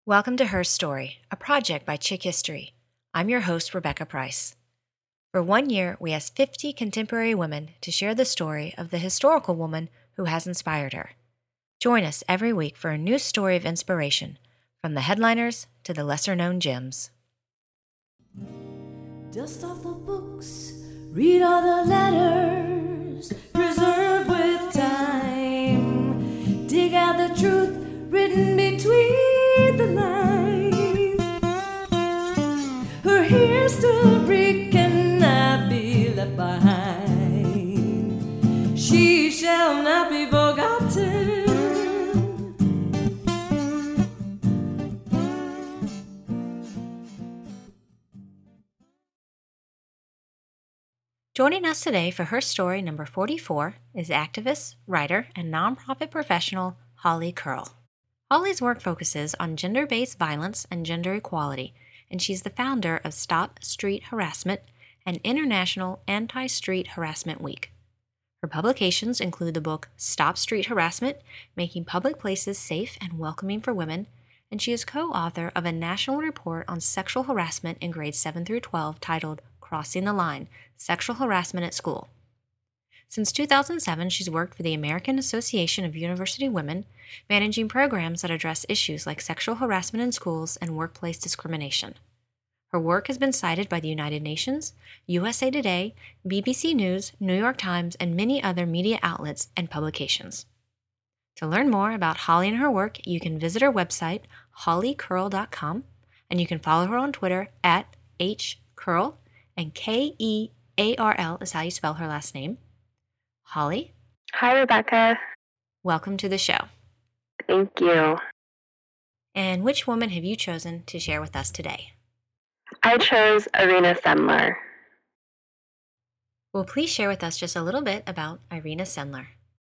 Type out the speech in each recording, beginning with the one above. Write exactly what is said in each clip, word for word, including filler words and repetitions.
Welcome to Her Story, a project by Chick History. I'm your host, Rebecca Price. For one year, we asked fifty contemporary women to share the story of the historical woman who has inspired her. Join us every week for a new story of inspiration, from the headliners to the lesser-known gems. Dust off the books, read all the letters, preserve with time. Dig out the truth written between the lines. Her history cannot be left behind. She shall not be forgotten. Joining us today for Her Story number forty-four is activist, writer, and nonprofit professional Holly Curl. Holly's work focuses on gender-based violence and gender equality, and she's the founder of Stop Street Harassment and International Anti-Street Harassment Week. Her publications include the book Stop Street Harassment, Making Public Places Safe and Welcoming for Women, and she is co-author of a national report on sexual harassment in grades seven through twelve titled Crossing the Line, Sexual Harassment at School. Since two thousand seven, she's worked for the American Association of University Women, managing programs that address issues like sexual harassment in schools and workplace discrimination. Her work has been cited by the United Nations, U S A Today, B B C News, New York Times, and many other media outlets and publications. To learn more about Holly and her work, you can visit her website, holly curl dot com, and you can follow her on Twitter at h curl, and K E A R L is how you spell her last name. Holly? Hi, Rebecca. Welcome to the show. Thank you. And which woman have you chosen to share with us today? I chose Irena Sendler. Well, please share with us just a little bit about Irena Sendler.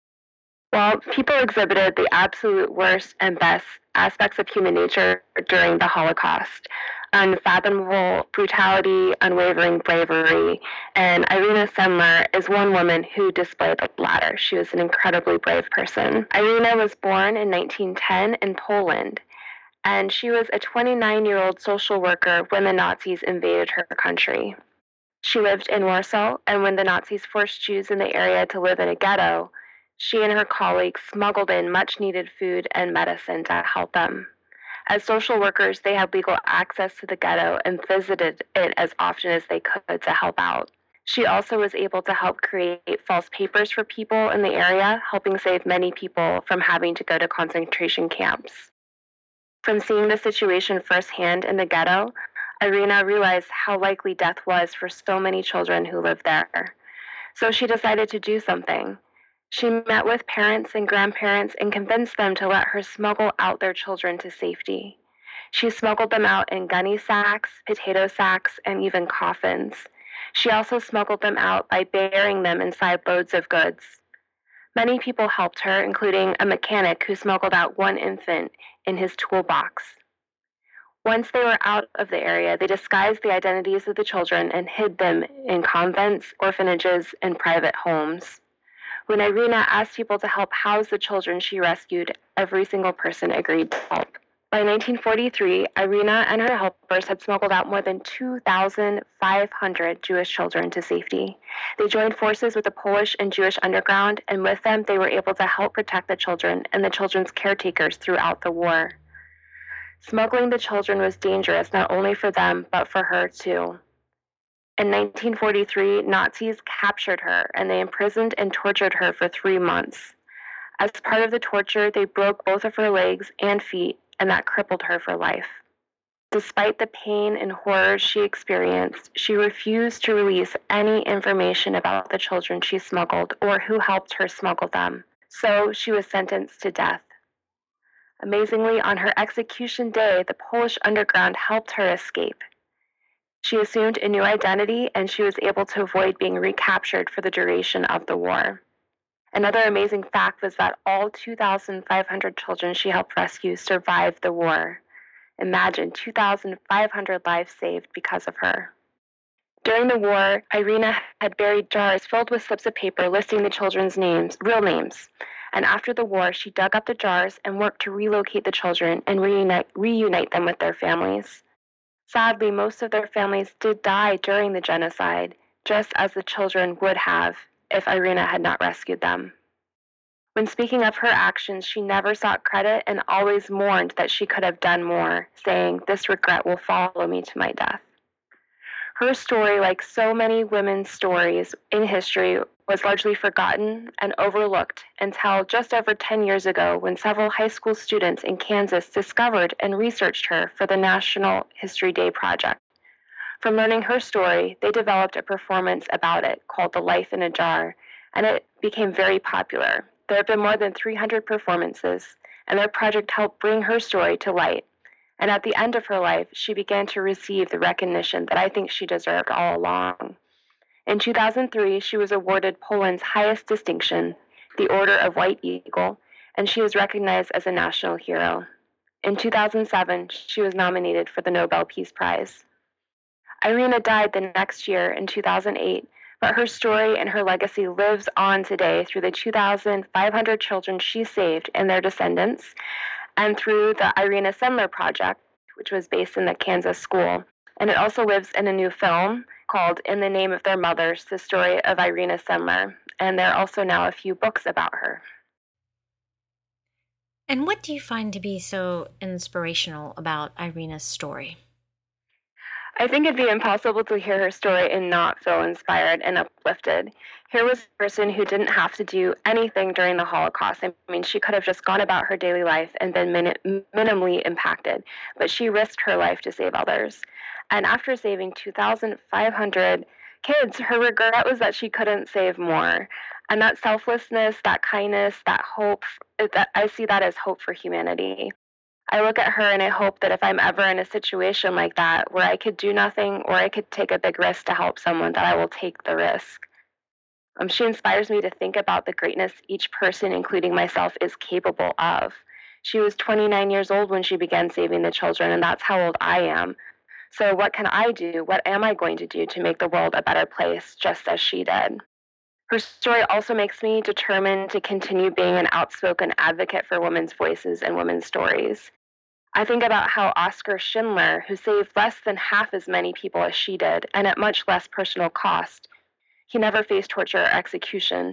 Well, people exhibited the absolute worst and best aspects of human nature during the Holocaust. Unfathomable brutality, unwavering bravery, and Irena Sendler is one woman who displayed the latter. She was an incredibly brave person. Irena was born in nineteen ten in Poland, and she was a twenty-nine-year-old social worker when the Nazis invaded her country. She lived in Warsaw, and when the Nazis forced Jews in the area to live in a ghetto, she and her colleagues smuggled in much-needed food and medicine to help them. As social workers, they had legal access to the ghetto and visited it as often as they could to help out. She also was able to help create false papers for people in the area, helping save many people from having to go to concentration camps. From seeing the situation firsthand in the ghetto, Irena realized how likely death was for so many children who lived there. So she decided to do something. She met with parents and grandparents and convinced them to let her smuggle out their children to safety. She smuggled them out in gunny sacks, potato sacks, and even coffins. She also smuggled them out by burying them inside loads of goods. Many people helped her, including a mechanic who smuggled out one infant in his toolbox. Once they were out of the area, they disguised the identities of the children and hid them in convents, orphanages, and private homes. When Irena asked people to help house the children she rescued, every single person agreed to help. By nineteen forty-three, Irena and her helpers had smuggled out more than two thousand five hundred Jewish children to safety. They joined forces with the Polish and Jewish underground, and with them, they were able to help protect the children and the children's caretakers throughout the war. Smuggling the children was dangerous not only for them, but for her too. In nineteen forty-three, Nazis captured her, and they imprisoned and tortured her for three months. As part of the torture, they broke both of her legs and feet, and that crippled her for life. Despite the pain and horror she experienced, she refused to release any information about the children she smuggled or who helped her smuggle them. So she was sentenced to death. Amazingly, on her execution day, the Polish underground helped her escape. She assumed a new identity, and she was able to avoid being recaptured for the duration of the war. Another amazing fact was that all two thousand five hundred children she helped rescue survived the war. Imagine two thousand five hundred lives saved because of her. During the war, Irina had buried jars filled with slips of paper listing the children's names, real names. And after the war, she dug up the jars and worked to relocate the children and reunite, reunite them with their families. Sadly, most of their families did die during the genocide, just as the children would have if Irina had not rescued them. When speaking of her actions, she never sought credit and always mourned that she could have done more, saying, "This regret will follow me to my death." Her story, like so many women's stories in history, was largely forgotten and overlooked until just over ten years ago when several high school students in Kansas discovered and researched her for the National History Day project. From learning her story, they developed a performance about it called The Life in a Jar, and it became very popular. There have been more than three hundred performances, and their project helped bring her story to light. And at the end of her life, she began to receive the recognition that I think she deserved all along. In two thousand three, she was awarded Poland's highest distinction, the Order of White Eagle, and she is recognized as a national hero. In two thousand seven, she was nominated for the Nobel Peace Prize. Irina died the next year in two thousand eight, but her story and her legacy lives on today through the two thousand five hundred children she saved and their descendants, and through the Irina Sendler Project, which was based in the Kansas school. And it also lives in a new film called In the Name of Their Mothers, the story of Irina Sendler. And there are also now a few books about her. And what do you find to be so inspirational about Irina's story? I think it'd be impossible to hear her story and not feel inspired and uplifted. Here was a person who didn't have to do anything during the Holocaust. I mean, she could have just gone about her daily life and been min- minimally impacted, but she risked her life to save others. And after saving two thousand five hundred kids, her regret was that she couldn't save more. And that selflessness, that kindness, that hope, that I see that as hope for humanity. I look at her and I hope that if I'm ever in a situation like that where I could do nothing or I could take a big risk to help someone, that I will take the risk. Um, she inspires me to think about the greatness each person, including myself, is capable of. She was twenty-nine years old when she began saving the children, and that's how old I am. So what can I do? What am I going to do to make the world a better place, just as she did? Her story also makes me determined to continue being an outspoken advocate for women's voices and women's stories. I think about how Oskar Schindler, who saved less than half as many people as she did, and at much less personal cost, he never faced torture or execution.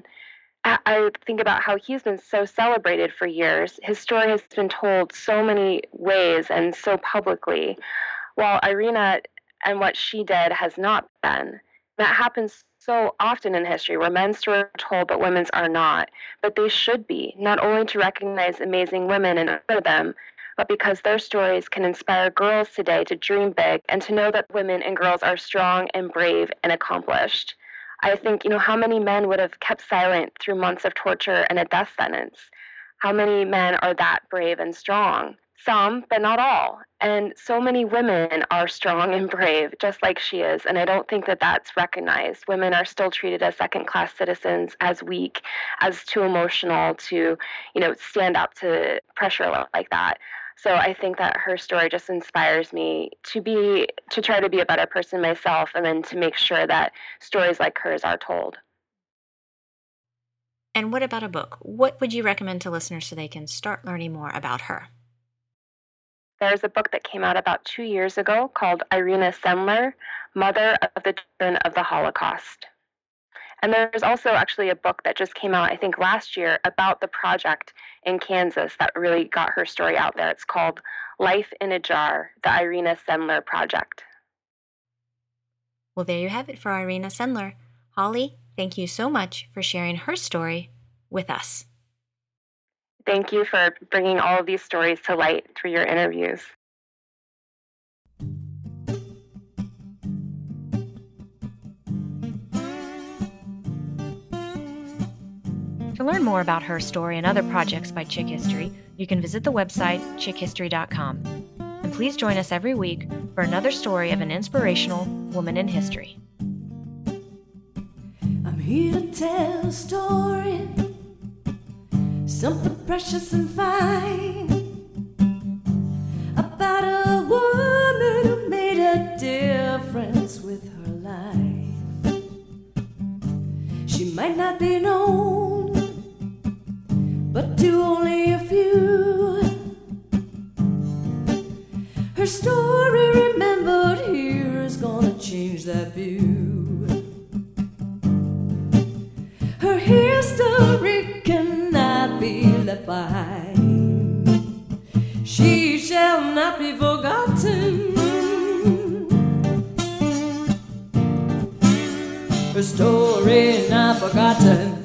I think about how he's been so celebrated for years. His story has been told so many ways and so publicly, while Irina and what she did has not been. That happens so often in history, where men's stories are told but women's are not. But they should be, not only to recognize amazing women and honor them, but because their stories can inspire girls today to dream big and to know that women and girls are strong and brave and accomplished. I think, you know, how many men would have kept silent through months of torture and a death sentence? How many men are that brave and strong? Some, but not all. And so many women are strong and brave, just like she is. And I don't think that that's recognized. Women are still treated as second-class citizens, as weak, as too emotional to, you know, stand up to pressure like that. So I think that her story just inspires me to be, to try to be a better person myself, and then to make sure that stories like hers are told. And what about a book? What would you recommend to listeners so they can start learning more about her? There's a book that came out about two years ago called Irina Sendler, Mother of the Children of the Holocaust. And there's also actually a book that just came out, I think, last year about the project in Kansas that really got her story out there. It's called Life in a Jar, the Irina Sendler Project. Well, there you have it for Irina Sendler. Holly, thank you so much for sharing her story with us. Thank you for bringing all of these stories to light through your interviews. To learn more about her story and other projects by Chick History, you can visit the website chick history dot com. And please join us every week for another story of an inspirational woman in history. I'm here to tell a story, something precious and fine, about a woman who made a difference with her life. Her story remembered here is gonna change that view. Her history cannot be left behind. She shall not be forgotten. Her story not forgotten.